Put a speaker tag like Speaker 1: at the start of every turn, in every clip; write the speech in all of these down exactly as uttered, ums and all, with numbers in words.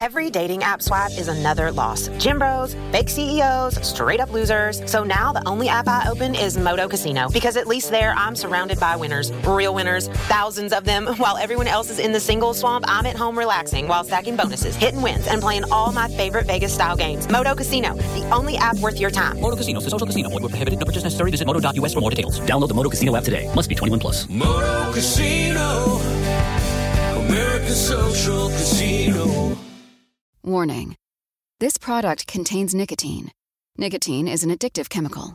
Speaker 1: Every dating app swipe is another loss. Gym bros, fake C E Os, straight up losers. So now the only app I open is Moto Casino, because at least there I'm surrounded by winners. Real winners, thousands of them. While everyone else is in the single swamp, I'm at home relaxing while stacking bonuses, hitting wins, and playing all my favorite Vegas-style games. Moto Casino, the only app worth your time.
Speaker 2: Moto Casino, the social casino. Void where prohibited. No purchase necessary. Visit moto dot u s for more details. Download the Moto Casino app today. Must be twenty-one plus.
Speaker 3: Moto Casino, American Social Casino.
Speaker 4: Warning. This product contains nicotine. Nicotine is an addictive chemical.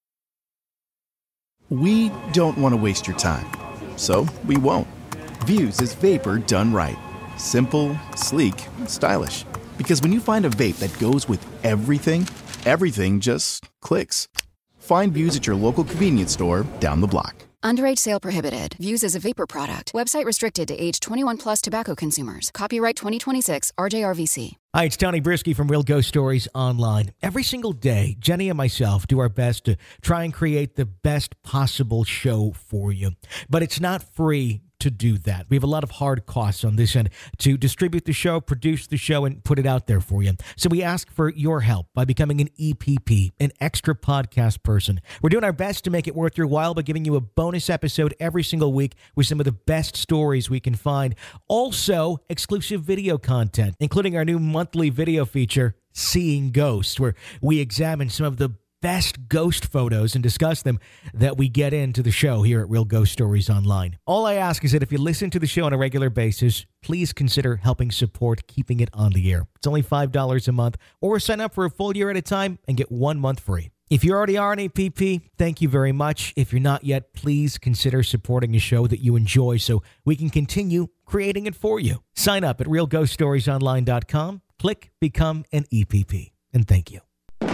Speaker 5: We don't want to waste your time, so we won't. Views is vapor done right. Simple, sleek, stylish. Because when you find a vape that goes with everything, everything just clicks. Find Views at your local convenience store down the block.
Speaker 4: Underage sale prohibited. Views as a vapor product. Website restricted to age twenty-one plus tobacco consumers. Copyright twenty twenty-six R J R V C.
Speaker 6: Hi, it's Tony Brisky from Real Ghost Stories Online. Every single day, Jenny and myself do our best to try and create the best possible show for you. But it's not free to do that. We have a lot of hard costs on this end to distribute the show, produce the show, and put it out there for you. So we ask for your help by becoming an E P P, an extra podcast person. We're doing our best to make it worth your while by giving you a bonus episode every single week with some of the best stories we can find. Also, exclusive video content, including our new monthly video feature, Seeing Ghosts, where we examine some of the best ghost photos and discuss them that we get into the show here at Real Ghost Stories Online. All I ask is that if you listen to the show on a regular basis, please consider helping support keeping it on the air. It's only five dollars a month, or sign up for a full year at a time and get one month free. If you already are an E P P, thank you very much. If you're not yet, please consider supporting a show that you enjoy so we can continue creating it for you. Sign up at real ghost stories online dot com. Click Become an E P P. And thank you.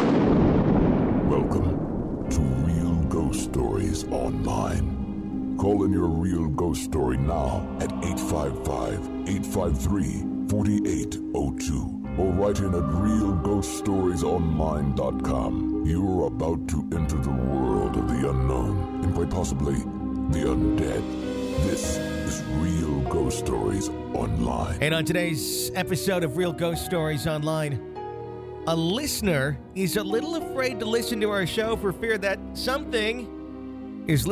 Speaker 7: Welcome to Real Ghost Stories Online. Call in your real ghost story now at eight five five, eight five three, four eight zero two or write in at real ghost stories online dot com. You are about to enter the world of the unknown and quite possibly the undead. This is Real Ghost Stories Online.
Speaker 6: And on today's episode of Real Ghost Stories Online, a listener is a little afraid to listen to our show for fear that something is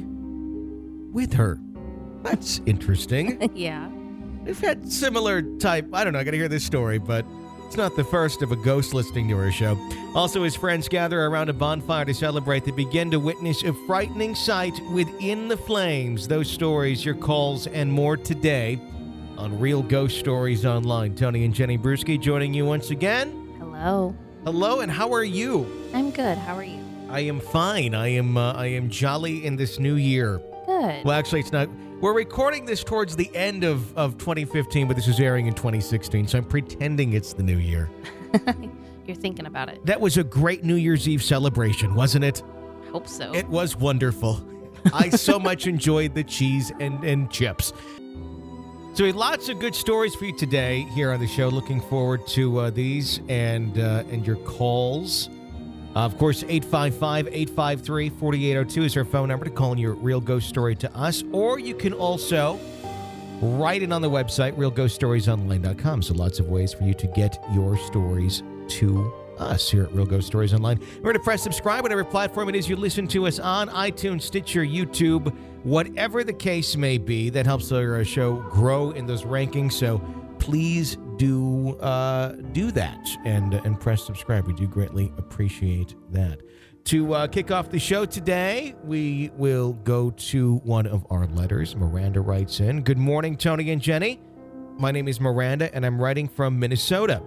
Speaker 6: listening with her. That's interesting.
Speaker 8: Yeah.
Speaker 6: We've had similar type, I don't know, I gotta hear this story, but it's not the first of a ghost listening to our show. Also, his friends gather around a bonfire to celebrate. They begin to witness a frightening sight within the flames. Those stories, your calls, and more today on Real Ghost Stories Online. Tony and Jenny Bruschi joining you once again.
Speaker 8: Hello.
Speaker 6: Hello, and how are you?
Speaker 8: I'm good. How are you?
Speaker 6: I am fine. I am uh, I am jolly in this new year.
Speaker 8: Good.
Speaker 6: Well, actually, it's not. We're recording this towards the end of, of twenty fifteen, but this is airing in twenty sixteen, so I'm pretending it's the new year.
Speaker 8: You're thinking about it.
Speaker 6: That was a great New Year's Eve celebration, wasn't it?
Speaker 8: Hope so.
Speaker 6: It was wonderful. I so much enjoyed the cheese and, and chips. So we have lots of good stories for you today here on the show. Looking forward to uh, these and uh, and your calls. Uh, of course, eight five five, eight five three, four eight zero two is our phone number to call in your real ghost story to us. Or you can also write it on the website, real ghost stories online dot com. So lots of ways for you to get your stories to us here at Real Ghost Stories Online. Remember to press subscribe, whatever platform it is you listen to us on, iTunes, Stitcher, YouTube, whatever the case may be. That helps our show grow in those rankings. So please do uh, do that and and press subscribe. We do greatly appreciate that. To uh, kick off the show today, we will go to one of our letters. Miranda writes in, "Good morning, Tony and Jenny. My name is Miranda, and I'm writing from Minnesota.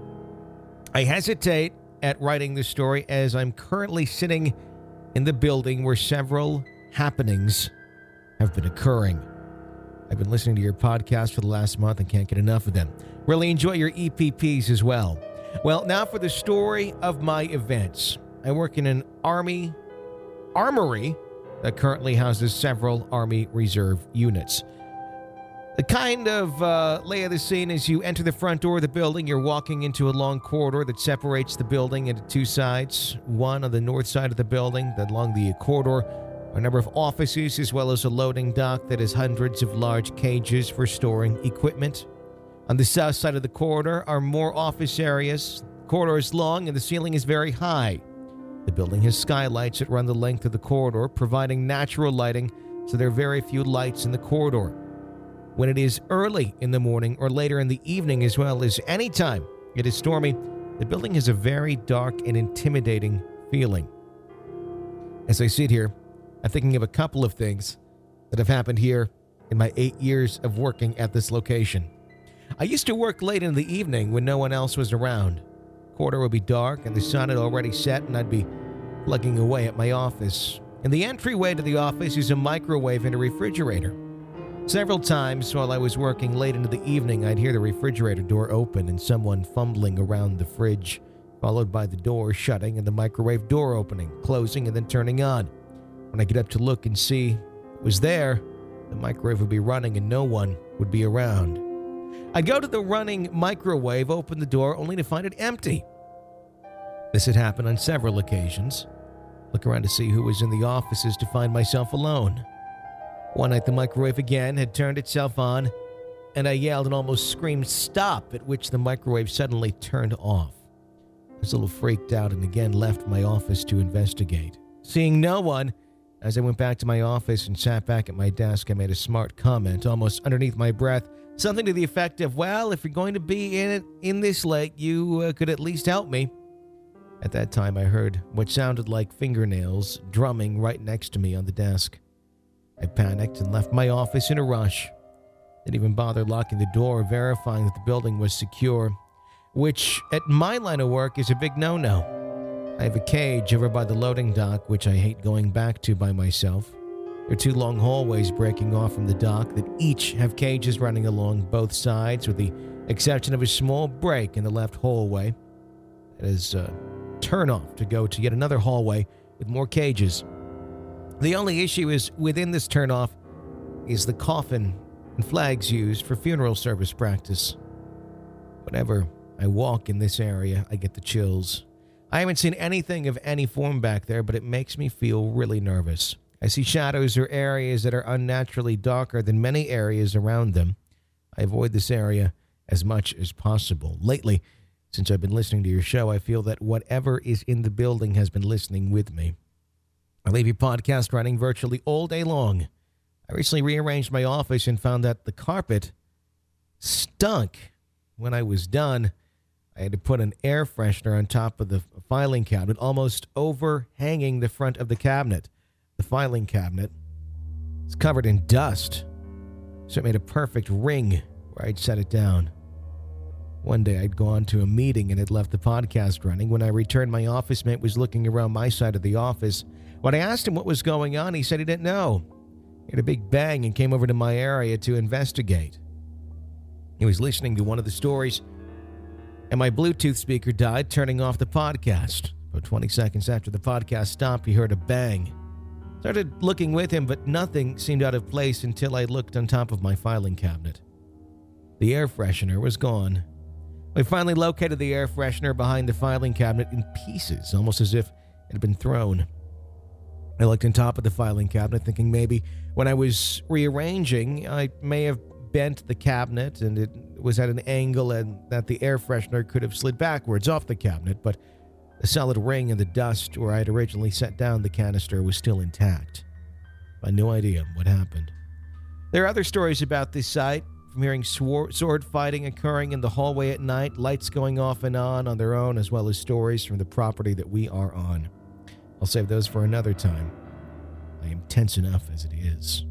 Speaker 6: I hesitate at writing this story as I'm currently sitting in the building where several happenings have been occurring. I've been listening to your podcast for the last month and can't get enough of them. Really enjoy your E P Ps as well. Well, now for the story of my events. I work in an Army armory that currently houses several Army Reserve units. The kind of uh, lay of the scene is you enter the front door of the building, you're walking into a long corridor that separates the building into two sides. One on the north side of the building, then along the corridor are a number of offices as well as a loading dock that has hundreds of large cages for storing equipment. On the south side of the corridor are more office areas. The corridor is long and the ceiling is very high. The building has skylights that run the length of the corridor, providing natural lighting, so there are very few lights in the corridor. When it is early in the morning or later in the evening, as well as any time it is stormy, the building has a very dark and intimidating feeling. As I sit here, I'm thinking of a couple of things that have happened here in my eight years of working at this location. I used to work late in the evening when no one else was around. The corridor would be dark and the sun had already set, and I'd be plugging away at my office. In the entryway to the office is a microwave and a refrigerator. Several times while I was working late into the evening, I'd hear the refrigerator door open and someone fumbling around the fridge, followed by the door shutting and the microwave door opening, closing, and then turning on. When I get up to look and see it was there, the microwave would be running and no one would be around. I'd go to the running microwave, open the door, only to find it empty. This had happened on several occasions. Look around to see who was in the offices to find myself alone. One night the microwave again had turned itself on, and I yelled and almost screamed stop, at which the microwave suddenly turned off. I was a little freaked out and again left my office to investigate. Seeing no one, as I went back to my office and sat back at my desk, I made a smart comment, almost underneath my breath, something to the effect of, well, if you're going to be in it in this late, you uh, could at least help me. At that time, I heard what sounded like fingernails drumming right next to me on the desk. I panicked and left my office in a rush. Didn't even bother locking the door or verifying that the building was secure, which at my line of work is a big no-no. I have a cage over by the loading dock, which I hate going back to by myself. There are two long hallways breaking off from the dock that each have cages running along both sides, with the exception of a small break in the left hallway. It is a turn-off to go to yet another hallway with more cages. The only issue is within this turn-off is the coffin and flags used for funeral service practice. Whenever I walk in this area, I get the chills. I haven't seen anything of any form back there, but it makes me feel really nervous. I see shadows or areas that are unnaturally darker than many areas around them. I avoid this area as much as possible. Lately, since I've been listening to your show, I feel that whatever is in the building has been listening with me. I leave your podcast running virtually all day long. I recently rearranged my office and found that the carpet stunk. When I was done, I had to put an air freshener on top of the filing cabinet, almost overhanging the front of the cabinet. The filing cabinet is covered in dust, so it made a perfect ring where I'd set it down. One day I'd gone to a meeting and had left the podcast running. When I returned, my office mate was looking around my side of the office. When I asked him what was going on, he said he didn't know. He had a big bang and came over to my area to investigate. He was listening to one of the stories, and my Bluetooth speaker died, turning off the podcast. About twenty seconds after the podcast stopped, he heard a bang. Started looking with him, but nothing seemed out of place until I looked on top of my filing cabinet. The air freshener was gone. We finally located the air freshener behind the filing cabinet in pieces, almost as if it had been thrown. I looked on top of the filing cabinet, thinking maybe when I was rearranging, I may have bent the cabinet and it was at an angle and that the air freshener could have slid backwards off the cabinet, but the solid ring in the dust where I had originally set down the canister was still intact. I had no idea what happened. There are other stories about this site, from hearing sword, sword fighting occurring in the hallway at night, lights going off and on on their own, as well as stories from the property that we are on. I'll save those for another time. I am tense enough as it is.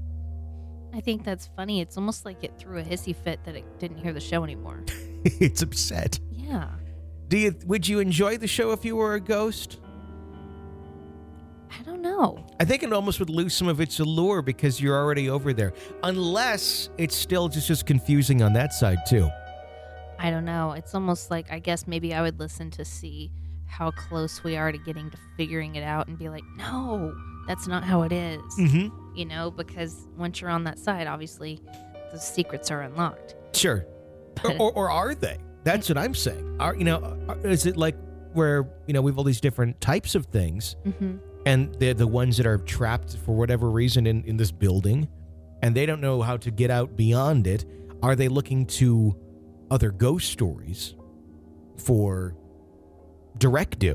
Speaker 8: I think that's funny. It's almost like it threw a hissy fit that it didn't hear the show anymore.
Speaker 6: It's upset.
Speaker 8: Yeah.
Speaker 6: Do you? Would you enjoy the show if you were a ghost?
Speaker 8: I don't know.
Speaker 6: I think it almost would lose some of its allure because you're already over there. Unless it's still just as confusing on that side, too.
Speaker 8: I don't know. It's almost like, I guess maybe I would listen to see how close we are to getting to figuring it out and be like, no, that's not how it is.
Speaker 6: Mm-hmm.
Speaker 8: You know, because once you're on that side, obviously, the secrets are unlocked.
Speaker 6: Sure. Or, or, or are they? That's what I'm saying. Are, you know, is it like where, you know, we have all these different types of things,
Speaker 8: mm-hmm.
Speaker 6: and they're the ones that are trapped for whatever reason in, in this building, and they don't know how to get out beyond it. Are they looking to other ghost stories for directive?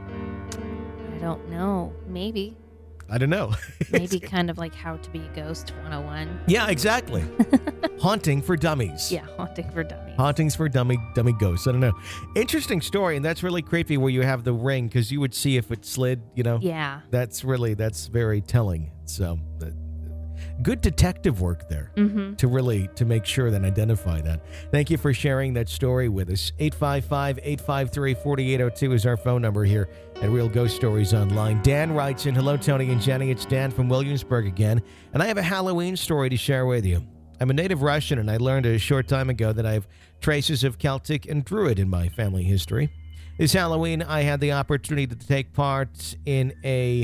Speaker 8: I don't know. Maybe.
Speaker 6: I don't know.
Speaker 8: Maybe kind of like How to Be a Ghost one oh one.
Speaker 6: Yeah, exactly. Haunting for dummies.
Speaker 8: Yeah, Haunting for Dummies.
Speaker 6: Hauntings for dummy dummy ghosts. I don't know. Interesting story, and that's really creepy where you have the ring because you would see if it slid, you know?
Speaker 8: Yeah.
Speaker 6: That's really, that's very telling. So, uh, good detective work there
Speaker 8: Mm-hmm.
Speaker 6: to really, to make sure that identify that. Thank you for sharing that story with us. eight five five, eight five three, four eight zero two is our phone number here at Real Ghost Stories Online. Dan writes in, hello, Tony and Jenny. It's Dan from Williamsburg again, and I have a Halloween story to share with you. I'm a native Russian, and I learned a short time ago that I have traces of Celtic and Druid in my family history. This Halloween, I had the opportunity to take part in a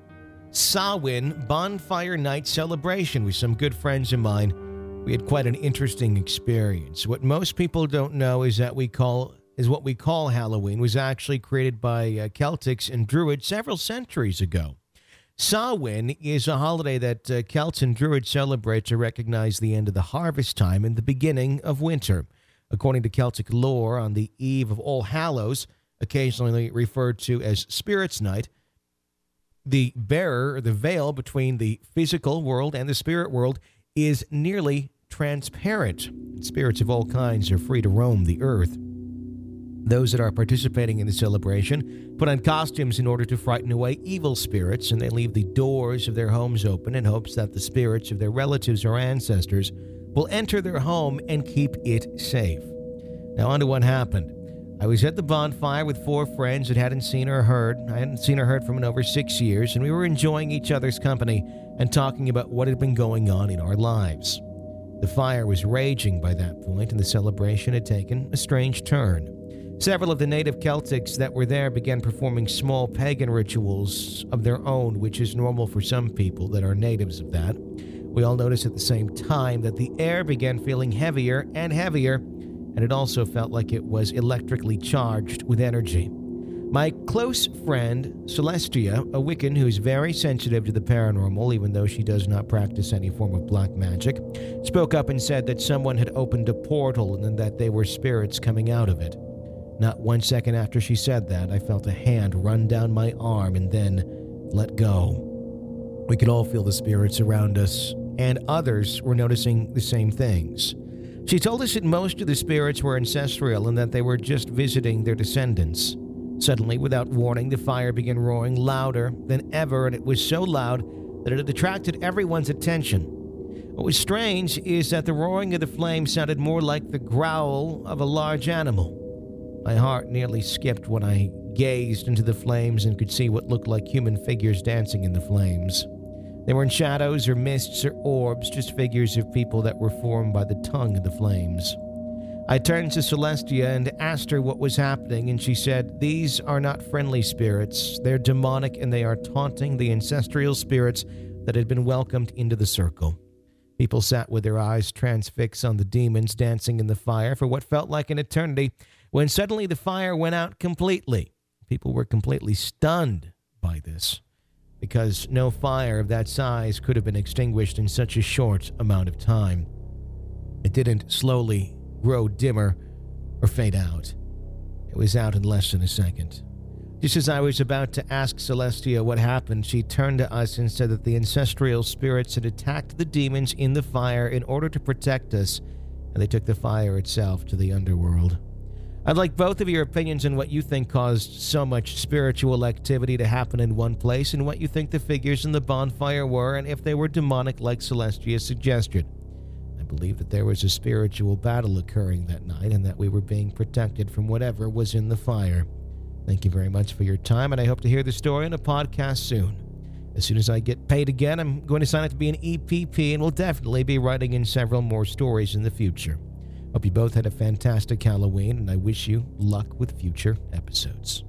Speaker 6: Samhain bonfire night celebration with some good friends of mine. We had quite an interesting experience. What most people don't know is that we call is what we call Halloween was actually created by uh, Celtics and Druids several centuries ago. Samhain is a holiday that uh, Celts and Druids celebrate to recognize the end of the harvest time and the beginning of winter. According to Celtic lore, on the eve of All Hallows, occasionally referred to as Spirits' Night, the bearer, or the veil between the physical world and the spirit world, is nearly transparent. Spirits of all kinds are free to roam the earth. Those that are participating in the celebration put on costumes in order to frighten away evil spirits, and they leave the doors of their homes open in hopes that the spirits of their relatives or ancestors will enter their home and keep it safe. Now, on to what happened. I was at the bonfire with four friends that hadn't seen or heard. I hadn't seen or heard from in over six years, and we were enjoying each other's company and talking about what had been going on in our lives. The fire was raging by that point, and the celebration had taken a strange turn. Several of the native Celtics that were there began performing small pagan rituals of their own, which is normal for some people that are natives of that. We all noticed at the same time that the air began feeling heavier and heavier, and it also felt like it was electrically charged with energy. My close friend, Celestia, a Wiccan who's very sensitive to the paranormal, even though she does not practice any form of black magic, spoke up and said that someone had opened a portal and that they were spirits coming out of it. Not one second after she said that, I felt a hand run down my arm and then let go. We could all feel the spirits around us, and others were noticing the same things. She told us that most of the spirits were ancestral and that they were just visiting their descendants. Suddenly, without warning, the fire began roaring louder than ever, and it was so loud that it had attracted everyone's attention. What was strange is that the roaring of the flames sounded more like the growl of a large animal. My heart nearly skipped when I gazed into the flames and could see what looked like human figures dancing in the flames. They weren't shadows or mists or orbs, just figures of people that were formed by the tongue of the flames. I turned to Celestia and asked her what was happening, and she said, "These are not friendly spirits. They're demonic, and they are taunting the ancestral spirits that had been welcomed into the circle." People sat with their eyes transfixed on the demons dancing in the fire for what felt like an eternity, when suddenly the fire went out completely. People were completely stunned by this, because no fire of that size could have been extinguished in such a short amount of time. It didn't slowly grow dimmer or fade out. It was out in less than a second. Just as I was about to ask Celestia what happened, she turned to us and said that the ancestral spirits had attacked the demons in the fire in order to protect us, and they took the fire itself to the underworld. I'd like both of your opinions on what you think caused so much spiritual activity to happen in one place, and what you think the figures in the bonfire were, and if they were demonic like Celestia suggested. I believe that there was a spiritual battle occurring that night, and that we were being protected from whatever was in the fire. Thank you very much for your time, and I hope to hear the story on a podcast soon. As soon as I get paid again, I'm going to sign up to be an E P P, and will definitely be writing in several more stories in the future. Hope you both had a fantastic Halloween, and I wish you luck with future episodes.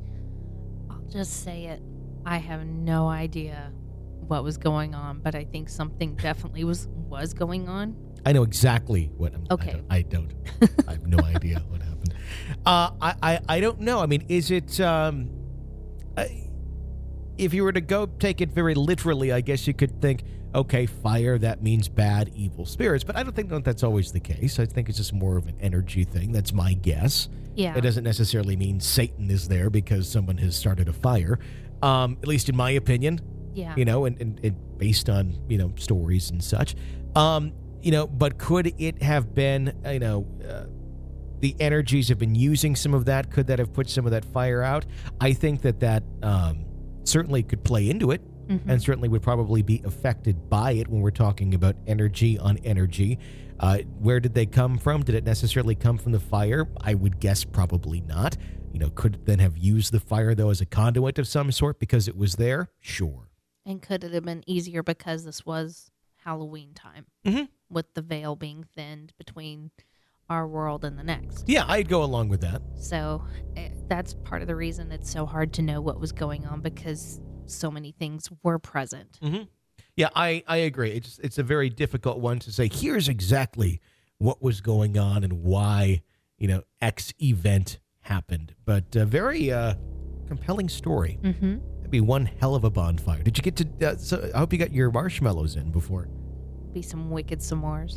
Speaker 8: I'll just say it. I have no idea what was going on, but I think something definitely was was going on.
Speaker 6: I know exactly what I'm.
Speaker 8: Okay.
Speaker 6: I don't. I, don't. I have no idea what happened. Uh, I, I I don't know. I mean, is it? Um, I, if you were to go take it very literally, I guess you could think, okay, fire, that means bad, evil spirits. But I don't think that that's always the case. I think it's just more of an energy thing. That's my guess.
Speaker 8: Yeah.
Speaker 6: It doesn't necessarily mean Satan is there because someone has started a fire, um, at least in my opinion.
Speaker 8: Yeah.
Speaker 6: You know, and, and, and based on, you know, stories and such. Um, you know, but could it have been, you know, uh, the energies have been using some of that? Could that have put some of that fire out? I think that that um, certainly could play into it, mm-hmm. and certainly would probably be affected by it when we're talking about energy on energy. Uh, where did they come from? Did it necessarily come from the fire? I would guess probably not. You know, could it then have used the fire, though, as a conduit of some sort because it was there? Sure.
Speaker 8: And could it have been easier because this was Halloween time,
Speaker 6: mm-hmm.
Speaker 8: with the veil being thinned between our world and the next?
Speaker 6: Yeah, I'd go along with that.
Speaker 8: So uh, that's part of the reason it's so hard to know what was going on, because so many things were present.
Speaker 6: Mm-hmm. Yeah, I, I agree. It's it's a very difficult one to say, here's exactly what was going on and why, you know, X event happened. But a very uh, compelling story.
Speaker 8: Mm-hmm.
Speaker 6: That'd be one hell of a bonfire. Did you get to, uh, so I hope you got your marshmallows in before.
Speaker 8: Be some wicked s'mores.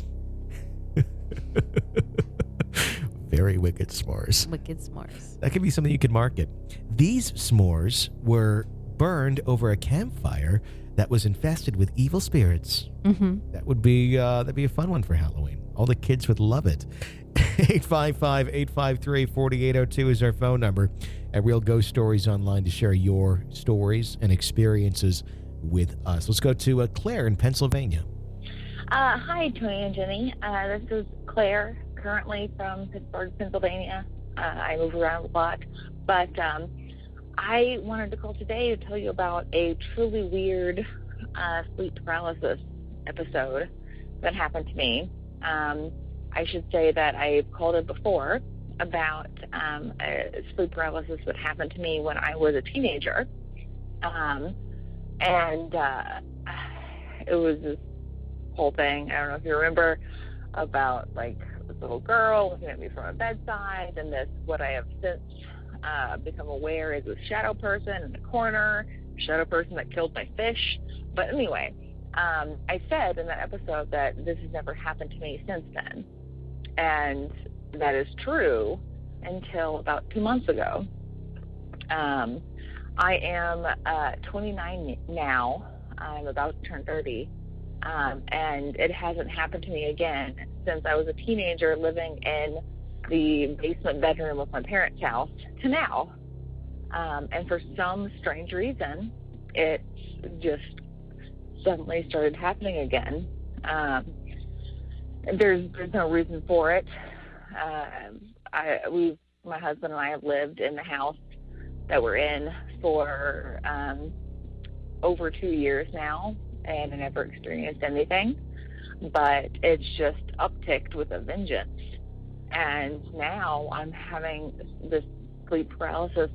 Speaker 6: Very wicked s'mores.
Speaker 8: Wicked s'mores.
Speaker 6: That could be something you could market. These s'mores were burned over a campfire that was infested with evil spirits.
Speaker 8: Mm-hmm.
Speaker 6: That would be uh, that'd be a fun one for Halloween. All the kids would love it. eight five five, eight five three, four eight zero two is our phone number at Real Ghost Stories Online to share your stories and experiences with us. Let's go to uh, Claire in Pennsylvania.
Speaker 9: Uh, hi, Tony and Jenny. Uh, this is Claire, currently from Pittsburgh, Pennsylvania. Uh, I move around a lot, but um, I wanted to call today to tell you about a truly weird uh, sleep paralysis episode that happened to me. Um, I should say that I've called it before about um, a sleep paralysis that happened to me when I was a teenager. Um, and uh, it was this whole thing, I don't know if you remember, about like this little girl looking at me from a bedside, and this, what I have since uh, become aware is a shadow person in the corner, shadow person that killed my fish. But anyway, um, I said in that episode that this has never happened to me since then. And that is true until about two months ago. Um, I am uh, twenty-nine now. I'm about to turn thirty. Um, and it hasn't happened to me again since I was a teenager living in the basement bedroom of my parents' house to now. Um, and for some strange reason, it just suddenly started happening again. Um, there's there's no reason for it. Uh, I we my husband and I have lived in the house that we're in for um, over two years now, and I never experienced anything, but it's just upticked with a vengeance. And now I'm having this sleep paralysis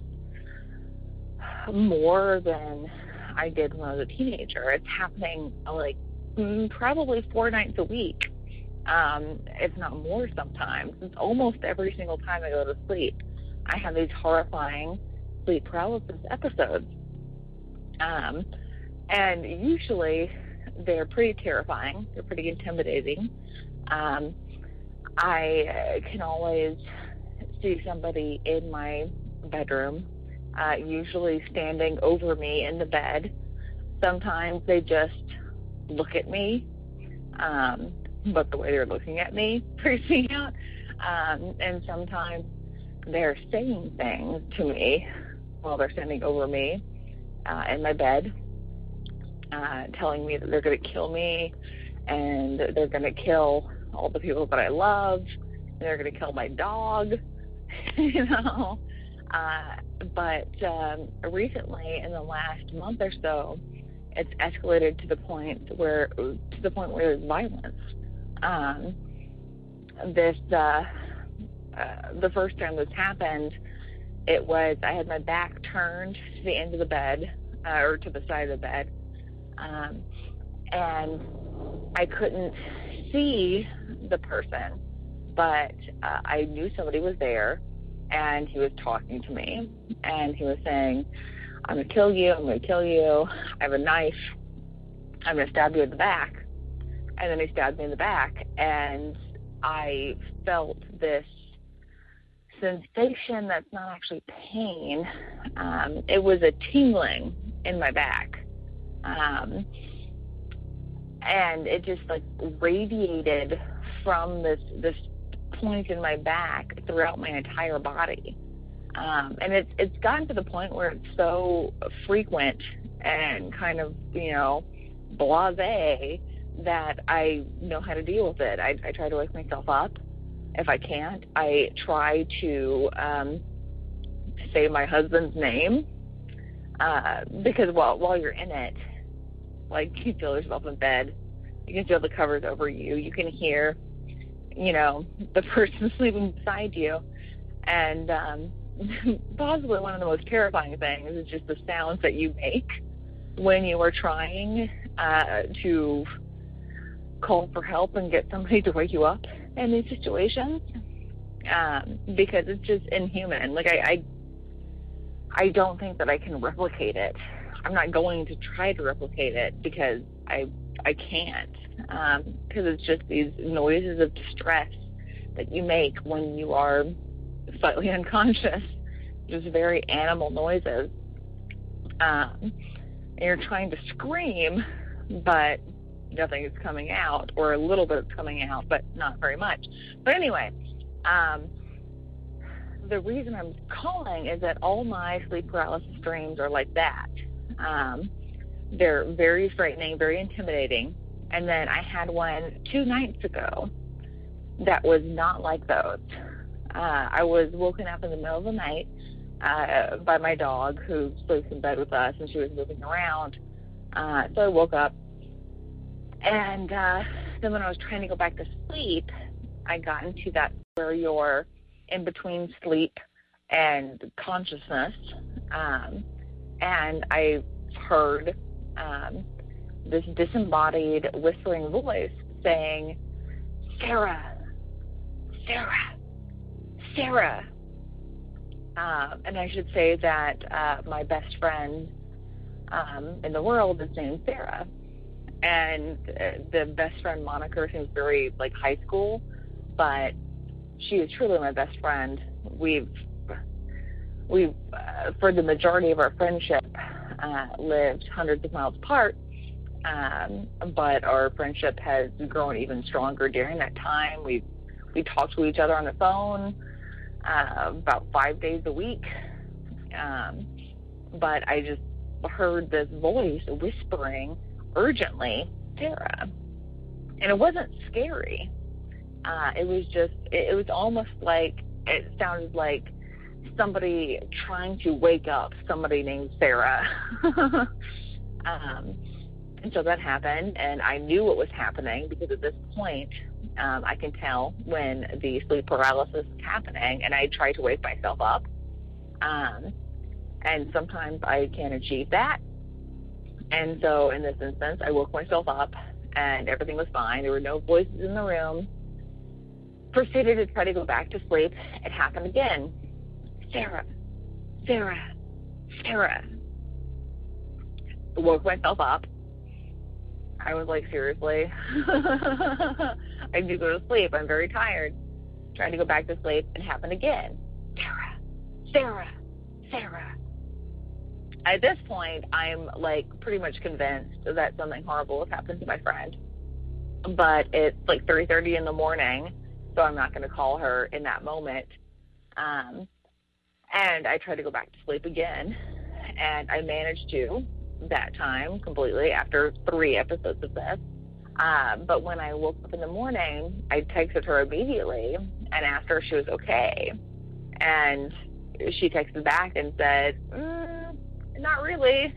Speaker 9: more than I did when I was a teenager. It's happening like probably four nights a week, um, if not more sometimes. It's almost every single time I go to sleep, I have these horrifying sleep paralysis episodes. Um, and usually they're pretty terrifying. They're pretty intimidating. Um, I uh, can always see somebody in my bedroom, uh, usually standing over me in the bed. Sometimes they just look at me, um, but the way they're looking at me freaks me out. Um, and sometimes they're saying things to me while they're standing over me uh, in my bed, uh, telling me that they're going to kill me and they're going to kill all the people that I love, and they're going to kill my dog, you know. Uh, but um, recently, in the last month or so, it's escalated to the point where to the point where there's violence. Um, this uh, uh, the first time this happened, it was I had my back turned to the end of the bed, uh, or to the side of the bed, um, and I couldn't see the person, but uh, I knew somebody was there, and he was talking to me, and he was saying, I'm going to kill you, I'm going to kill you, I have a knife, I'm going to stab you in the back. And then he stabbed me in the back, and I felt this sensation that's not actually pain. Um, it was a tingling in my back. Um, and it just like radiated from this, this point in my back throughout my entire body. Um, and it's, it's gotten to the point where it's so frequent and kind of, you know, blasé that I know how to deal with it. I, I try to wake myself up. If I can't, I try to um, say my husband's name, uh, because while while you're in it, like, you feel yourself in bed, you can feel the covers over you, you can hear, you know, the person sleeping beside you, and um, possibly one of the most terrifying things is just the sounds that you make when you are trying uh, to call for help and get somebody to wake you up in these situations, um, because it's just inhuman. Like, I, I, I don't think that I can replicate it. I'm not going to try to replicate it because I, I can't, um, because it's just these noises of distress that you make when you are slightly unconscious, just very animal noises. Um, and you're trying to scream, but nothing is coming out, or a little bit is coming out, but not very much. But anyway, um, the reason I'm calling is that all my sleep paralysis dreams are like that. Um, they're very frightening, very intimidating. And then I had one two nights ago that was not like those. Uh, I was woken up in the middle of the night uh, by my dog, who sleeps in bed with us, and she was moving around. Uh, so I woke up. And uh, then when I was trying to go back to sleep, I got into that where you're in between sleep and consciousness. Um, and I heard um, this disembodied whispering voice saying, "Sarah, Sarah, Sarah." Uh, and I should say that uh, my best friend um, in the world is named Sarah. And uh, the best friend moniker seems very, like, high school, but she is truly my best friend. We've, we've uh, for the majority of our friendship, uh, lived hundreds of miles apart, um, but our friendship has grown even stronger during that time. We we talk to each other on the phone uh, about five days a week, um, but I just heard this voice whispering urgently, "Sarah." And it wasn't scary. Uh, it was just, it, it was almost like, it sounded like somebody trying to wake up somebody named Sarah. um, and so that happened, and I knew what was happening, because at this point, um, I can tell when the sleep paralysis is happening, and I try to wake myself up. Um, and sometimes I can achieve that. And so in this instance, I woke myself up, and everything was fine. There were no voices in the room. Proceeded to try to go back to sleep. It happened again. "Sarah, Sarah, Sarah." Woke myself up. I was like, seriously? I need to go to sleep. I'm very tired. Trying to go back to sleep. It happened again. "Sarah, Sarah, Sarah." At this point, I'm, like, pretty much convinced that something horrible has happened to my friend. But it's, like, three thirty in the morning, so I'm not going to call her in that moment. Um, and I tried to go back to sleep again, and I managed to that time completely after three episodes of this. Uh, but when I woke up in the morning, I texted her immediately and asked her if she was okay. And she texted back and said, mm, "Not really."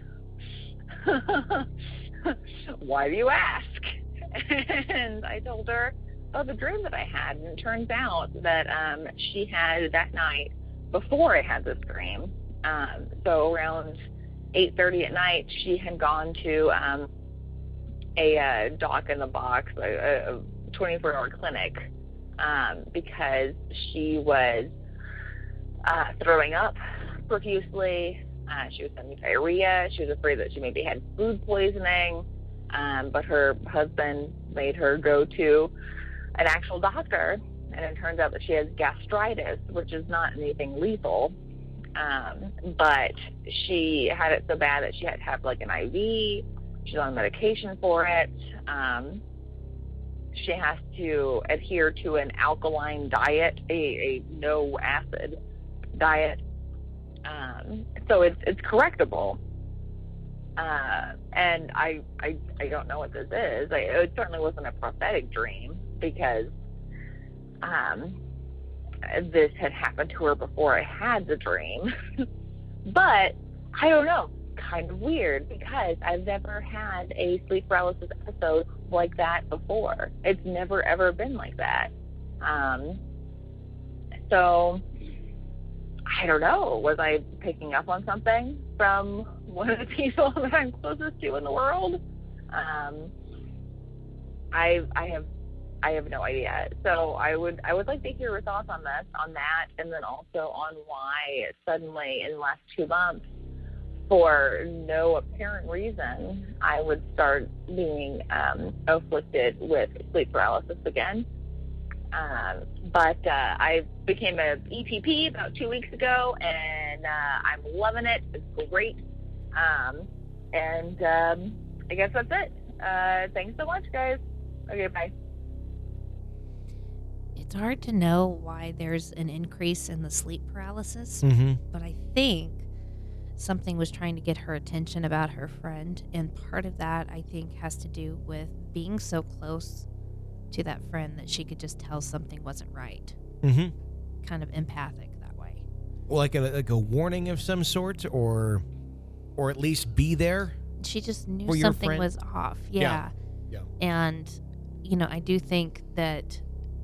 Speaker 9: "Why do you ask?" And I told her of the dream that I had, and it turns out that um, she had that night before I had this dream. Um, so around eight thirty at night, she had gone to um, a uh, doc in the box, a, a twenty-four hour clinic, um, because she was uh, throwing up profusely. Uh, she was having diarrhea. She was afraid that she maybe had food poisoning. Um, but her husband made her go to an actual doctor, and it turns out that she has gastritis, which is not anything lethal. Um, but she had it so bad that she had to have like an I V. She's on medication for it. Um, she has to adhere to an alkaline diet, a, a no acid diet. Um, so it's it's correctable. Uh, and I, I I don't know what this is. I, it certainly wasn't a prophetic dream, because um, this had happened to her before I had the dream. But I don't know, kind of weird, because I've never had a sleep paralysis episode like that before. It's never ever been like that. Um, so I don't know. Was I picking up on something from one of the people that I'm closest to in the world? Um, I I have I have no idea. So I would I would like to hear your thoughts on this, on that, and then also on why suddenly in the last two months, for no apparent reason, I would start being um, afflicted with sleep paralysis again. Um, but uh, I became a E P P about two weeks ago, and uh, I'm loving it. It's great. Um, and um, I guess that's it. Uh, thanks so much, guys. Okay, bye.
Speaker 8: It's hard to know why there's an increase in the sleep paralysis,
Speaker 6: Mm-hmm.
Speaker 8: but I think something was trying to get her attention about her friend, and part of that, I think, has to do with being so close to that friend that she could just tell something wasn't right.
Speaker 6: Mm-hmm.
Speaker 8: Kind of empathic that way.
Speaker 6: Well, like a, like a warning of some sort, or or at least be there.
Speaker 8: She just knew
Speaker 6: For your
Speaker 8: something
Speaker 6: friend?
Speaker 8: was off. Yeah.
Speaker 6: Yeah.
Speaker 8: And, you know, I do think that,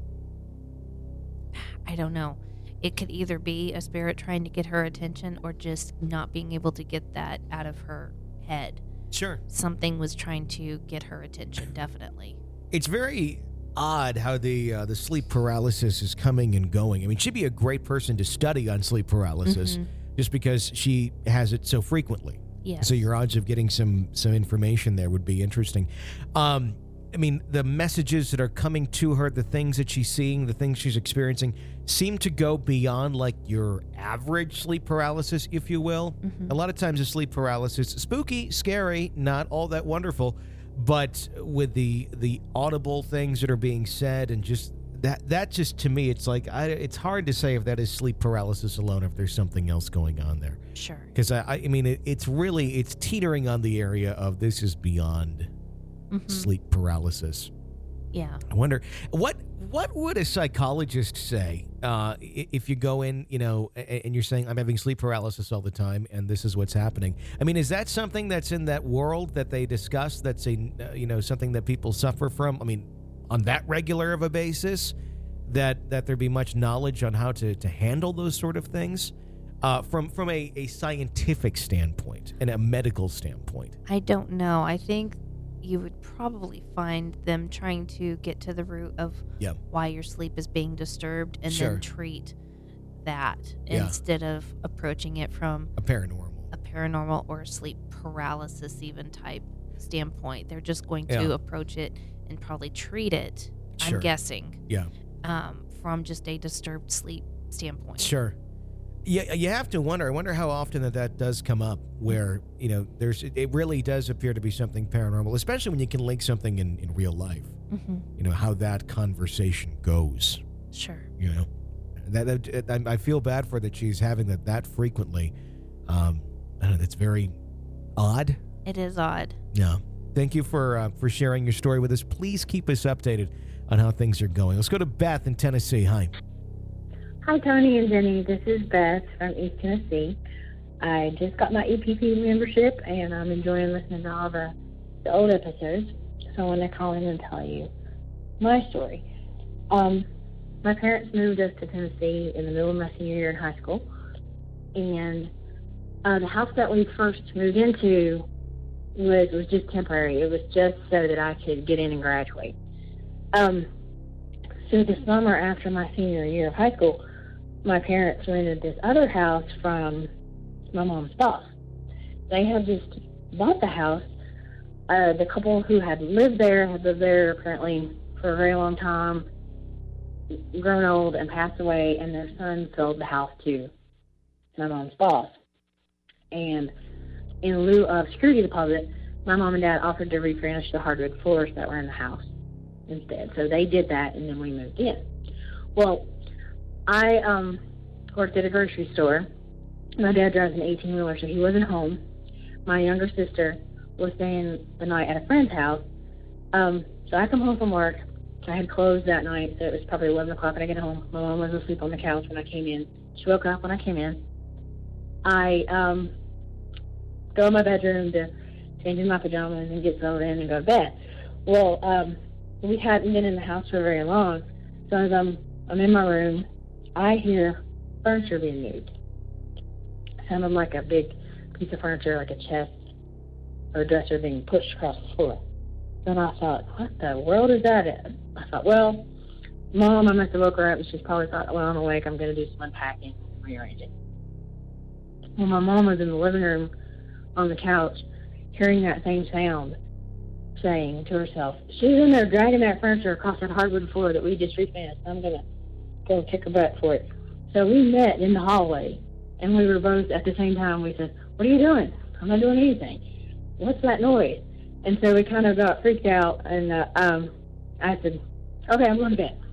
Speaker 8: I don't know, it could either be a spirit trying to get her attention or just not being able to get that out of her head.
Speaker 6: Sure.
Speaker 8: Something was trying to get her attention, definitely.
Speaker 6: It's very odd how the uh, the sleep paralysis is coming and going. I mean, she'd be a great person to study on sleep paralysis,
Speaker 8: Mhm.
Speaker 6: just because she has it so frequently.
Speaker 8: Yes.
Speaker 6: So your odds of getting some some information there would be interesting. Um, I mean, the messages that are coming to her, the things that she's seeing, the things she's experiencing, seem to go beyond like your average sleep paralysis, if you will.
Speaker 8: Mhm.
Speaker 6: A lot of times, the sleep paralysis, spooky, scary, not all that wonderful. But with the the audible things that are being said, and just that that just to me, it's like I, it's hard to say if that is sleep paralysis alone, or if there's something else going on there.
Speaker 8: Sure.
Speaker 6: Because I, I mean, it, it's really it's teetering on the area of this is beyond
Speaker 8: Mhm.
Speaker 6: sleep paralysis.
Speaker 8: Yeah.
Speaker 6: I wonder what what would a psychologist say uh, i- if you go in, you know, a- and you're saying I'm having sleep paralysis all the time, and this is what's happening. I mean, is that something that's in that world that they discuss? That's a uh, you know something that people suffer from? I mean, on that regular of a basis, that that there be much knowledge on how to to handle those sort of things uh, from from a, a scientific standpoint and a medical standpoint.
Speaker 8: I don't know. I think you would probably find them trying to get to the root of
Speaker 6: Yeah.
Speaker 8: why your sleep is being disturbed and
Speaker 6: Sure.
Speaker 8: then treat that
Speaker 6: Yeah.
Speaker 8: instead of approaching it from
Speaker 6: A paranormal.
Speaker 8: a paranormal or sleep paralysis even type standpoint. They're just going to
Speaker 6: Yeah.
Speaker 8: approach it and probably treat it,
Speaker 6: Sure.
Speaker 8: I'm guessing,
Speaker 6: Yeah.
Speaker 8: um, from just a disturbed sleep standpoint.
Speaker 6: Sure. Yeah, you have to wonder. I wonder how often that that does come up, where you know there's it really does appear to be something paranormal, especially when you can link something in, in real life.
Speaker 8: hmm
Speaker 6: You know how that conversation goes.
Speaker 8: Sure.
Speaker 6: You know, that, that I I feel bad for that she's having that that frequently. Um, I don't know. That's very odd.
Speaker 8: It is odd.
Speaker 6: Yeah. Thank you for uh, for sharing your story with us. Please keep us updated on how things are going. Let's go to Beth in Tennessee. Hi.
Speaker 10: Hi, Tony and Jenny. This is Beth from East Tennessee. I just got my E P P membership, and I'm enjoying listening to all the, the old episodes. So I want to call in and tell you my story. Um, my parents moved us to Tennessee in the middle of my senior year in high school. And uh, the house that we first moved into was, was just temporary. It was just so that I could get in and graduate. Um, so the summer after my senior year of high school, my parents rented this other house from my mom's boss. They had just bought the house uh, the couple who had lived there had lived there apparently for a very long time, grown old, and passed away, and their son sold the house to my mom's boss. And in lieu of security deposit, my mom and dad offered to refurnish the hardwood floors that were in the house instead. So they did that, and then we moved in. Well, I um, worked at a grocery store. My dad drives an eighteen-wheeler, so he wasn't home. My younger sister was staying the night at a friend's house. Um, so I come home from work. I had closed that night, so it was probably eleven o'clock when I get home. My mom was asleep on the couch when I came in. She woke up when I came in. I um, go in my bedroom to change in my pajamas and get settled in and go to bed. Well, um, we hadn't been in the house for very long, so as I'm, I'm in my room, I hear furniture being moved. It sounded like a big piece of furniture, like a chest or a dresser being pushed across the floor. Then I thought, what the world is that? I thought, well, Mom, I must have woke her up, and she's probably thought, well, I'm awake, I'm going to do some unpacking and rearranging. Well, my mom was in the living room on the couch, hearing that same sound, saying to herself, she's in there dragging that furniture across that hardwood floor that we just refinished. I'm going to go kick her butt for it. So we met in the hallway, and we were both, at the same time, we said, what are you doing? I'm not doing anything. What's that noise? And so we kind of got freaked out, and uh, um, I said, okay, I'm going to bed.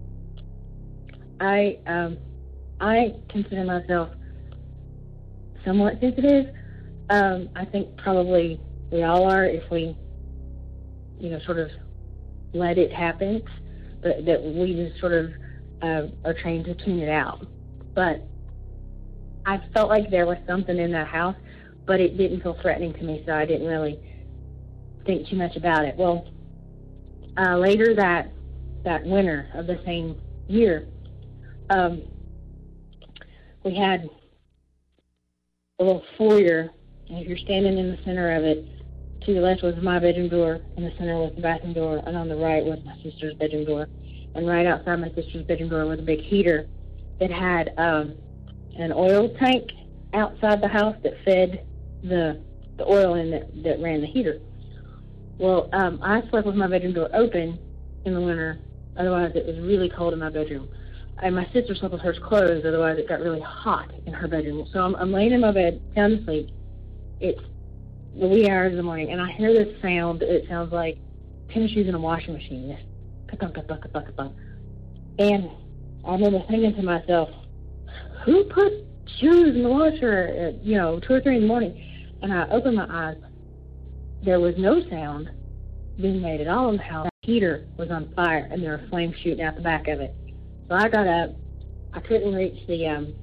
Speaker 10: I, um, I consider myself somewhat sensitive. Um, I think probably we all are if we, you know, sort of let it happen, but that we just sort of uh, are trained to tune it out. But I felt like there was something in that house, but it didn't feel threatening to me, so I didn't really think too much about it. Well, uh, later that that winter of the same year, um, we had a little foyer, and if you're standing in the center of it, to the left was my bedroom door, in the center was the bathroom door, and on the right was my sister's bedroom door. And right outside my sister's bedroom door was a big heater that had um, an oil tank outside the house that fed the the oil in that, that ran the heater. Well, um, I slept with my bedroom door open in the winter, otherwise it was really cold in my bedroom. And my sister slept with hers closed, otherwise it got really hot in her bedroom. So I'm, I'm laying in my bed, sound asleep. It's the wee hours of the morning, and I hear this sound. It sounds like tennis shoes in a washing machine. This ka-thunk, ka-thunk, ka-thunk, ka-thunk. And I remember thinking to myself, who put shoes in the washer at, you know, two or three in the morning? And I opened my eyes. There was no sound being made at all in the house. The heater was on fire, and there were flames shooting out the back of it. So I got up. I couldn't reach the um,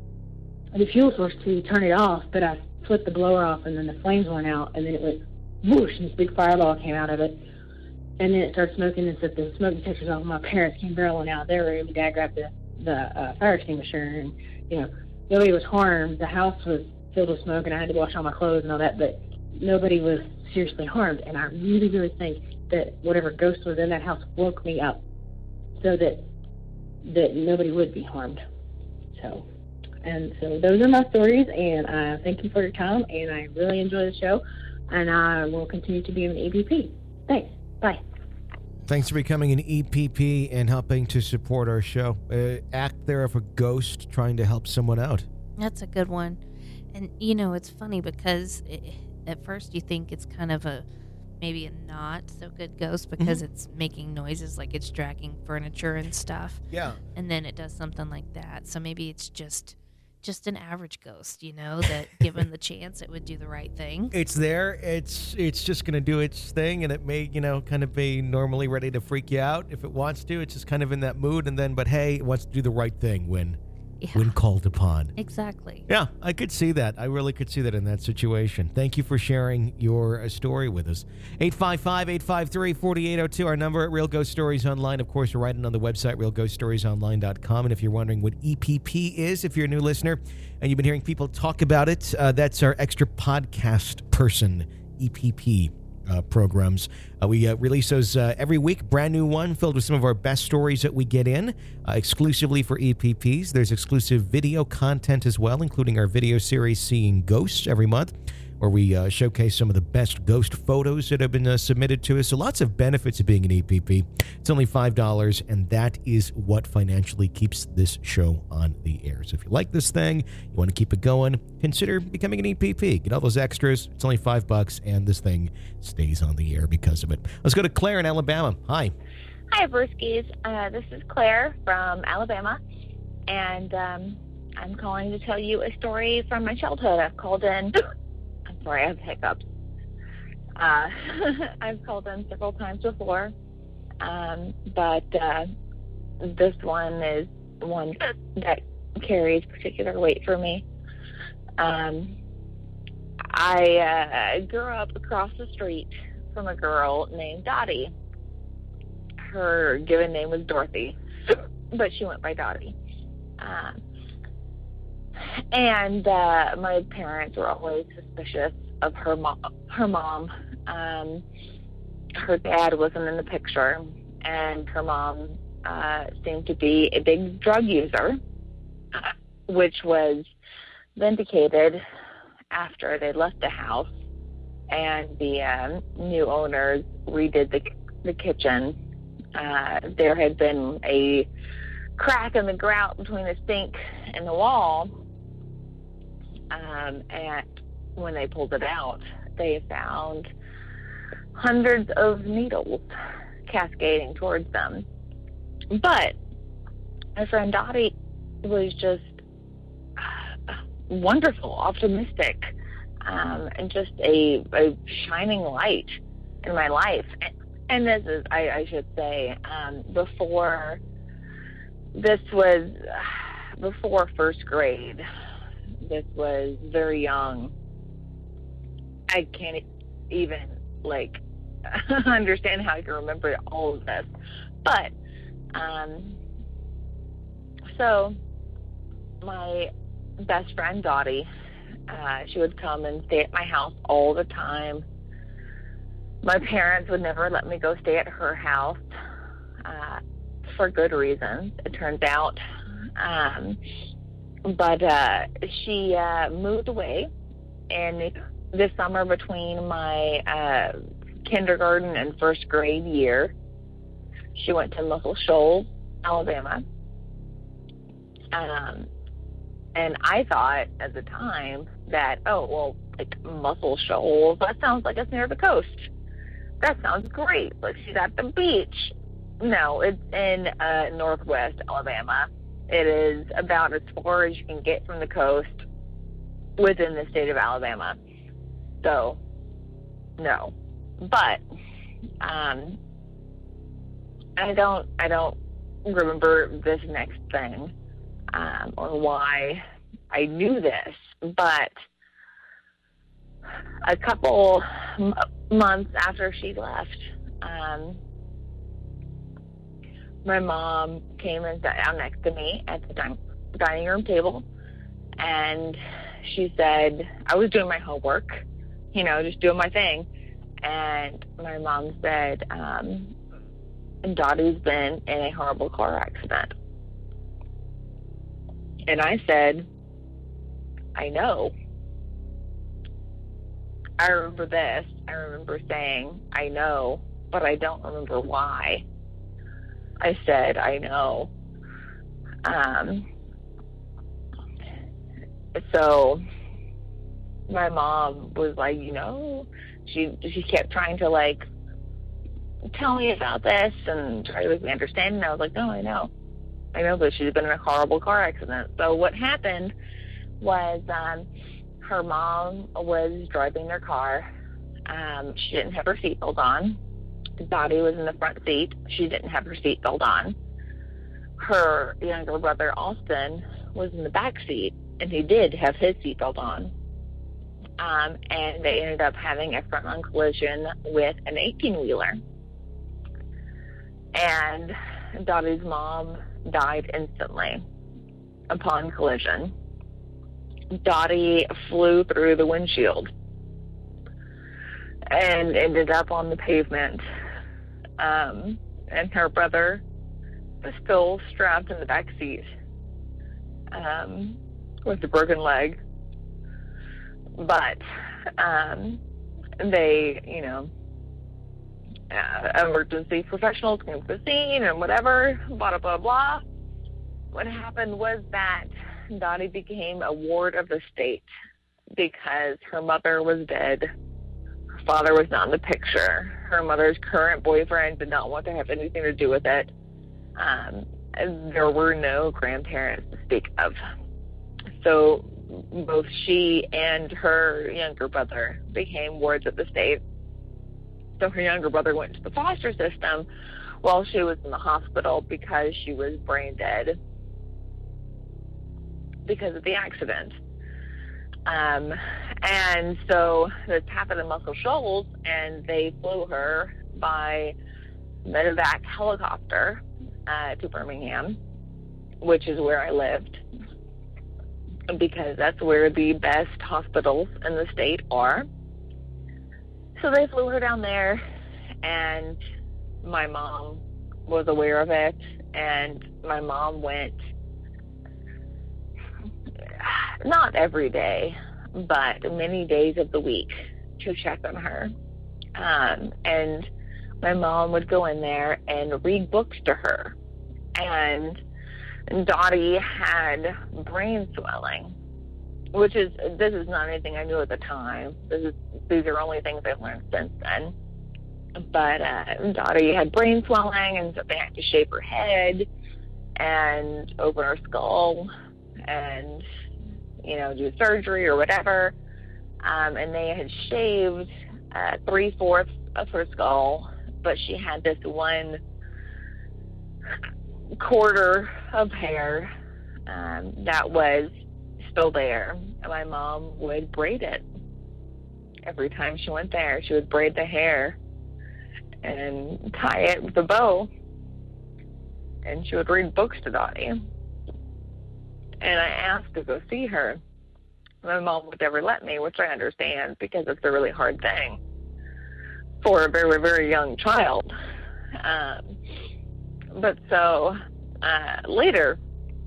Speaker 10: the fuel source to turn it off, but I flipped the blower off, and then the flames went out, and then it went whoosh, and this big fireball came out of it. And then it started smoking, and so the smoke detectors off. My parents came barreling out of their room. Dad grabbed the, the uh, fire extinguisher, and, you know, nobody was harmed. The house was filled with smoke, and I had to wash all my clothes and all that, but nobody was seriously harmed. And I really, really think that whatever ghost was in that house woke me up so that that nobody would be harmed. So, and so those are my stories, and I thank you for your time, and I really enjoy the show, and I will continue to be an E P P. Thanks. Bye.
Speaker 6: Thanks for becoming an E P P and helping to support our show. Uh, act there of a ghost trying to help someone out.
Speaker 8: That's a good one. And, you know, it's funny because it, at first you think it's kind of a, maybe a not so good ghost because mm-hmm. it's making noises like it's dragging furniture and stuff.
Speaker 6: Yeah.
Speaker 8: And then it does something like that. So maybe it's just just an average ghost, you know, that given the chance it would do the right thing.
Speaker 6: It's there. It's it's just going to do its thing, and it may, you know, kind of be normally ready to freak you out if it wants to. It's just kind of in that mood, and then, but hey, it wants to do the right thing when yeah. when called upon.
Speaker 8: Exactly.
Speaker 6: Yeah, I could see that. I really could see that in that situation. Thank you for sharing your uh, story with us. eight five five, eight five three, four eight zero two, our number at Real Ghost Stories Online. Of course, we're writing on the website, real ghost stories online dot com. And if you're wondering what E P P is, if you're a new listener and you've been hearing people talk about it, uh, that's our extra podcast person, E P P. Uh, programs. Uh, we uh, release those uh, every week, brand new one filled with some of our best stories that we get in uh, exclusively for E P Ps. There's exclusive video content as well, including our video series Seeing Ghosts every month. where we uh, showcase some of the best ghost photos that have been uh, submitted to us. So lots of benefits of being an E P P. It's only five dollars, and that is what financially keeps this show on the air. So if you like this thing, you want to keep it going, consider becoming an E P P. Get all those extras. It's only five bucks, and this thing stays on the air because of it. Let's go to Claire in Alabama. Hi.
Speaker 9: Hi, Brewskis. Uh, this is Claire from Alabama, and um, I'm calling to tell you a story from my childhood. I've called in. I'm sorry, I have hiccups. Uh, I've called in several times before, um, but uh, this one is one that carries particular weight for me. Um, I uh, grew up across the street from a girl named Dottie. Her given name was Dorothy, but she went by Dottie. Um, and uh, my parents were always suspicious of her mom. Her mom, um, her dad wasn't in the picture, and her mom uh, seemed to be a big drug user, which was vindicated after they left the house, and the um, new owners redid the the kitchen. Uh, there had been a crack in the grout between the sink and the wall, um, and when they pulled it out, they found hundreds of needles cascading towards them. But my friend Dottie was just uh, wonderful, optimistic, um, and just a, a shining light in my life. And, And this is, I, I should say, um, before, this was before first grade. This was very young. I can't even, like, understand how I can remember all of this. But, um, so, my best friend, Dottie, uh, she would come and stay at my house all the time. My parents would never let me go stay at her house uh, for good reasons, it turns out. Um, but uh, she uh, moved away, and this summer between my uh, kindergarten and first grade year, she went to Muscle Shoals, Alabama. Um, and I thought at the time that, oh, well, like Muscle Shoals, that sounds like it's near the coast. That sounds great. Like, she's at the beach. No, it's in uh, northwest Alabama. It is about as far as you can get from the coast within the state of Alabama. So, no. But, um, I don't, I don't remember this next thing, um, or why I knew this, but a couple m- months after she left, um, my mom came and sat down next to me at the din- dining room table, and she said, I was doing my homework, you know, just doing my thing, and my mom said, um, Dottie's been in a horrible car accident. And I said, I know. I remember this. I remember saying, I know, but I don't remember why. I said, I know. Um, so my mom was like, you know, she she kept trying to, like, tell me about this and try to make me understand. And I was like, no, I know. I know that she's been in a horrible car accident. So what happened was, um, her mom was driving their car. Um, she didn't have her seatbelt on. Dottie was in the front seat. She didn't have her seatbelt on. Her younger brother, Austin, was in the back seat, and he did have his seatbelt on. Um, and they ended up having a front-on collision with an eighteen-wheeler. And Dottie's mom died instantly upon collision. Dottie flew through the windshield and ended up on the pavement. Um, and her brother was still strapped in the back seat um, with a broken leg. But Um, they, you know, uh, emergency professionals came to the scene and whatever, blah, blah, blah. What happened was that Dottie became a ward of the state because her mother was dead. Her father was not in the picture. Her mother's current boyfriend did not want to have anything to do with it. Um, and there were no grandparents to speak of. So both she and her younger brother became wards of the state. So her younger brother went to the foster system while she was in the hospital because she was brain dead because of the accident. Um, and so this happened in Muscle Shoals, and they flew her by medevac helicopter uh, to Birmingham, which is where I lived, because that's where the best hospitals in the state are. So they flew her down there, and my mom was aware of it, and my mom went not every day, but many days of the week to check on her. Um, and my mom would go in there and read books to her. And Dottie had brain swelling, which is, this is not anything I knew at the time. This is, these are only things I've learned since then. But uh, Dottie had brain swelling, and so they had to shave her head and open her skull and, you know, do surgery or whatever. Um, and they had shaved uh, three-fourths of her skull, but she had this one quarter of hair um, that was still there. And my mom would braid it. Every time she went there, she would braid the hair and tie it with a bow. And she would read books to Dottie. And I asked to go see her. My mom would never let me, which I understand because it's a really hard thing for a very, very young child. Um, but so uh, later,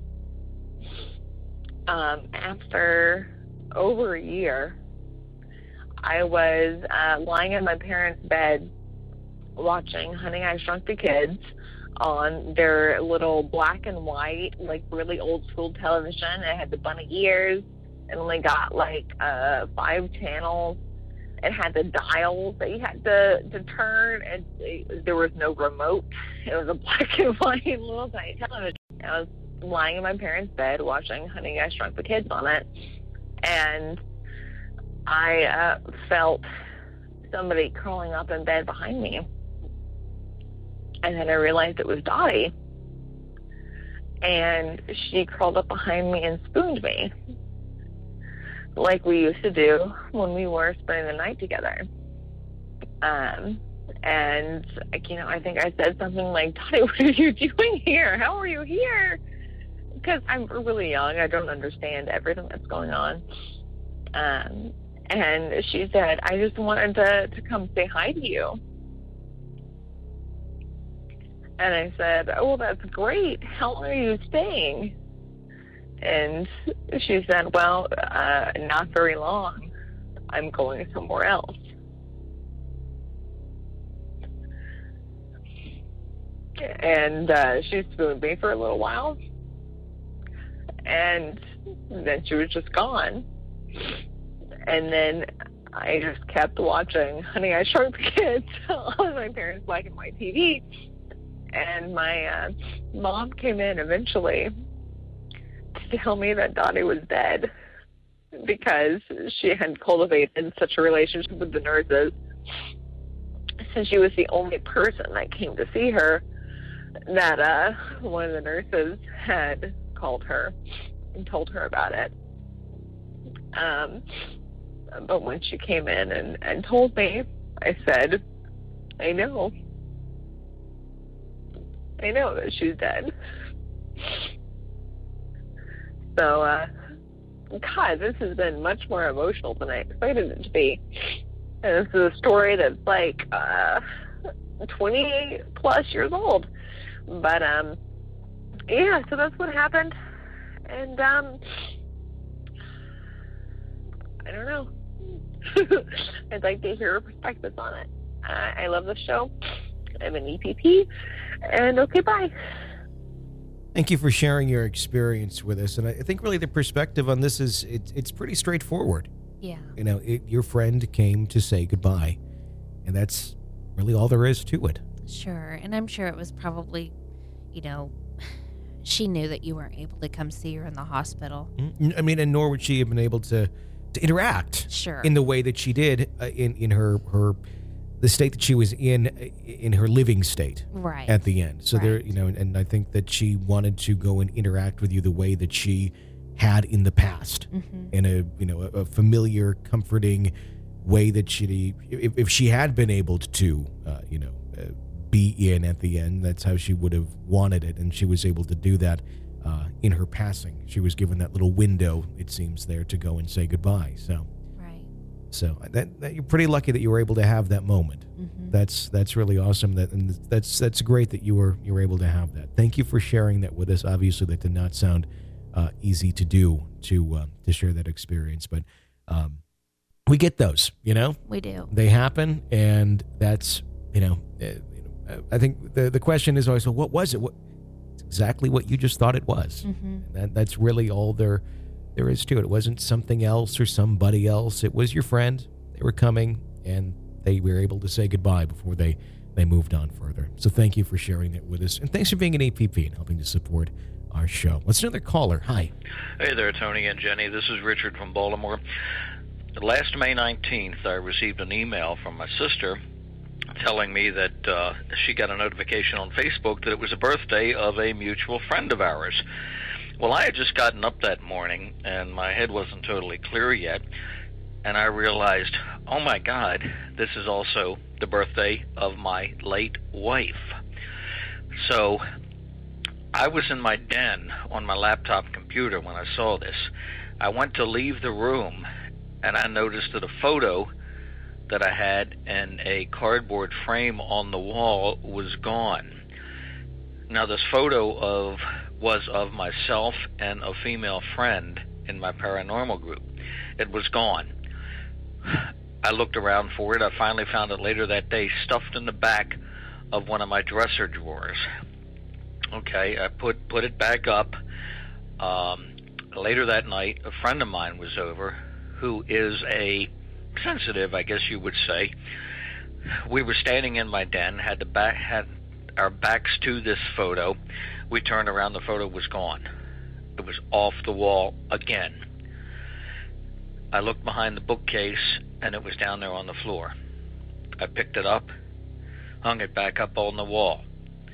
Speaker 9: um, after over a year, I was uh, lying in my parents' bed watching Honey, I Shrunk the Kids on their little black and white, like really old school television. It had the bunny ears. It only got like uh, five channels. It had the dials that you had to, to turn, and it, there was no remote. It was a black and white little tiny television. I was lying in my parents' bed watching Honey, I Shrunk the Kids on it, and I uh, felt somebody crawling up in bed behind me. And then I realized it was Dottie. And she crawled up behind me and spooned me, like we used to do when we were spending the night together. Um, and, you know, I think I said something like, Dottie, what are you doing here? How are you here? Because I'm really young. I don't understand everything that's going on. Um, and she said, I just wanted to, to come say hi to you. And I said, oh, that's great. How long are you staying? And she said, well, uh, not very long. I'm going somewhere else. And uh, she spooned me for a little while. And then she was just gone. And then I just kept watching Honey, I Shrunk the Kids on my parents' black and white T V. And my uh, mom came in eventually to tell me that Dottie was dead because she had cultivated such a relationship with the nurses. Since she was the only person that came to see her, that uh, one of the nurses had called her and told her about it. Um, but when she came in and, and told me, I said, I know. I know that she's dead. So, uh, God, this has been much more emotional than I expected it to be. And this is a story that's like uh, twenty plus years old. But, um, yeah, so that's what happened. And, um, I don't know.
Speaker 11: I'd like to hear your perspectives on it. Uh, I love the show. I'm an E P P. And okay, bye.
Speaker 6: Thank you for sharing your experience with us. And I think really the perspective on this is it's, it's pretty straightforward.
Speaker 8: Yeah.
Speaker 6: You know, it, your friend came to say goodbye, and that's really all there is to it.
Speaker 8: Sure. And I'm sure it was probably, you know, she knew that you weren't able to come see her in the hospital.
Speaker 6: I mean, and nor would she have been able to, to interact
Speaker 8: Sure.
Speaker 6: in the way that she did uh, in, in her, her, the state that she was in, in her living state.
Speaker 8: Right.
Speaker 6: At the end. So
Speaker 8: right.
Speaker 6: there, you know, and I think that she wanted to go and interact with you the way that she had in the past,
Speaker 8: mm-hmm.
Speaker 6: in a, you know, a, a familiar, comforting way that she, if, if she had been able to, uh, you know, uh, be in at the end, that's how she would have wanted it. And she was able to do that uh, in her passing. She was given that little window, it seems, there to go and say goodbye. So,
Speaker 8: right.
Speaker 6: So that, that you're pretty lucky that you were able to have that moment.
Speaker 8: Mm-hmm.
Speaker 6: That's that's really awesome. That and that's that's great that you were you were able to have that. Thank you for sharing that with us. Obviously, that did not sound uh, easy to do to uh, to share that experience, but um, we get those. You know,
Speaker 8: we do.
Speaker 6: They happen, and that's you know. Uh, I think the the question is always, well, what was it? What it's exactly what you just thought it was.
Speaker 8: Mm-hmm.
Speaker 6: That that's really all there there is to it. It wasn't something else or somebody else. It was your friend. They were coming, and they were able to say goodbye before they they moved on further. So thank you for sharing that with us, and thanks for being an A P P and helping to support our show. Let's another caller. Hi.
Speaker 12: Hey there, Tony and Jenny. This is Richard from Baltimore. Last May nineteenth, I received an email from my sister telling me that uh, she got a notification on Facebook that it was a birthday of a mutual friend of ours. Well, I had just gotten up that morning, and my head wasn't totally clear yet, and I realized, oh my God, this is also the birthday of my late wife. So I was in my den on my laptop computer when I saw this. I went to leave the room, and I noticed that a photo that I had in a cardboard frame on the wall was gone. Now, this photo of was of myself and a female friend in my paranormal group. It was gone. I looked around for it. I finally found it later that day, stuffed in the back of one of my dresser drawers. Okay, I put put it back up. Um, later that night, a friend of mine was over, who is a sensitive, I guess you would say. We were standing in my den, had the back, had our backs to this photo. We turned around, the photo was gone. It was off the wall again. I looked behind the bookcase, and it was down there on the floor. I picked it up, hung it back up on the wall.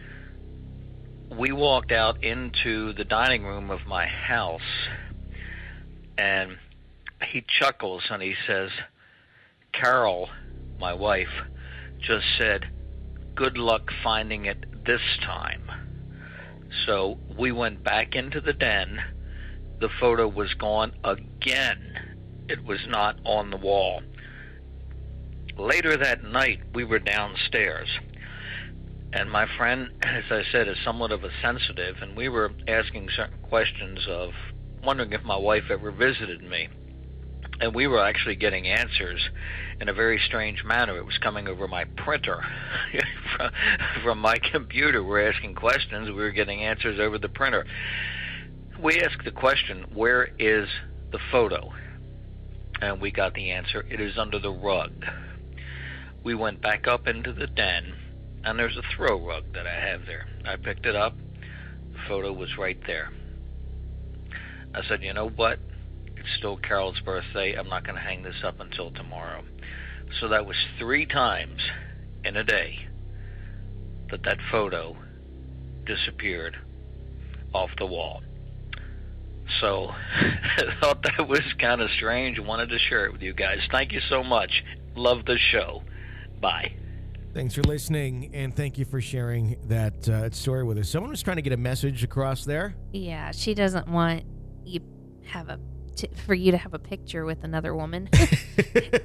Speaker 12: We walked out into the dining room of my house, and he chuckles and he says, Carol, my wife, just said, good luck finding it this time. So we went back into the den. The photo was gone again. It was not on the wall. Later that night, we were downstairs. And my friend, as I said, is somewhat of a sensitive, and we were asking certain questions of wondering if my wife ever visited me. And we were actually getting answers in a very strange manner. It was coming over my printer from, from my computer. We're asking questions. We were getting answers over the printer. We asked the question, where is the photo? And we got the answer, it is under the rug. We went back up into the den, and there's a throw rug that I have there. I picked it up. The photo was right there. I said, you know what? It's still Carol's birthday. I'm not going to hang this up until tomorrow. So that was three times in a day that that photo disappeared off the wall. So I thought that was kind of strange. Wanted to share it with you guys. Thank you so much. Love the show. Bye.
Speaker 6: Thanks for listening, and thank you for sharing that uh, story with us. Someone was trying to get a message across there.
Speaker 8: Yeah, she doesn't want you have a t- for you to have a picture with another woman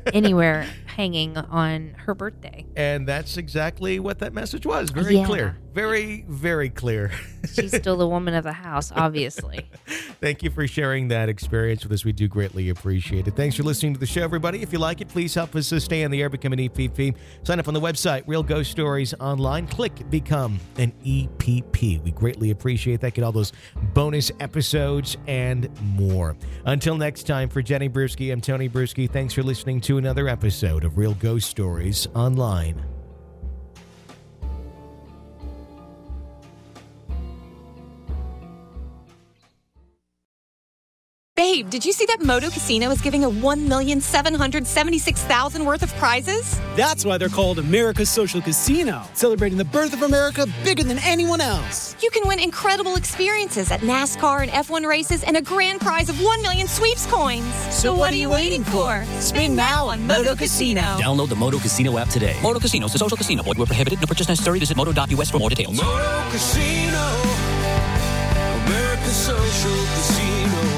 Speaker 8: anywhere hanging on her birthday.
Speaker 6: And that's exactly what that message was. Very
Speaker 8: yeah,
Speaker 6: clear. Very, very clear.
Speaker 8: She's still the woman of the house, obviously.
Speaker 6: Thank you for sharing that experience with us. We do greatly appreciate it. Thanks for listening to the show, everybody. If you like it, please help us stay on the air, become an E P P. Sign up on the website, Real Ghost Stories Online. Click Become an E P P. We greatly appreciate that. Get all those bonus episodes and more. Until next time, for Jenny Brewski, I'm Tony Brewski. Thanks for listening to another episode of Real Ghost Stories Online.
Speaker 13: Babe, did you see that Moto Casino is giving a one million seven hundred seventy-six thousand worth of prizes?
Speaker 14: That's why they're called America's Social Casino, celebrating the birth of America bigger than anyone else.
Speaker 13: You can win incredible experiences at NASCAR and F one races and a grand prize of one million sweeps coins.
Speaker 14: So what are you waiting for? Spin now on Moto Casino.
Speaker 2: Download the Moto Casino app today. Moto Casino is a social casino. Void where prohibited. No purchase necessary. Visit moto dot U S for more details.
Speaker 3: Moto Casino, America's Social Casino.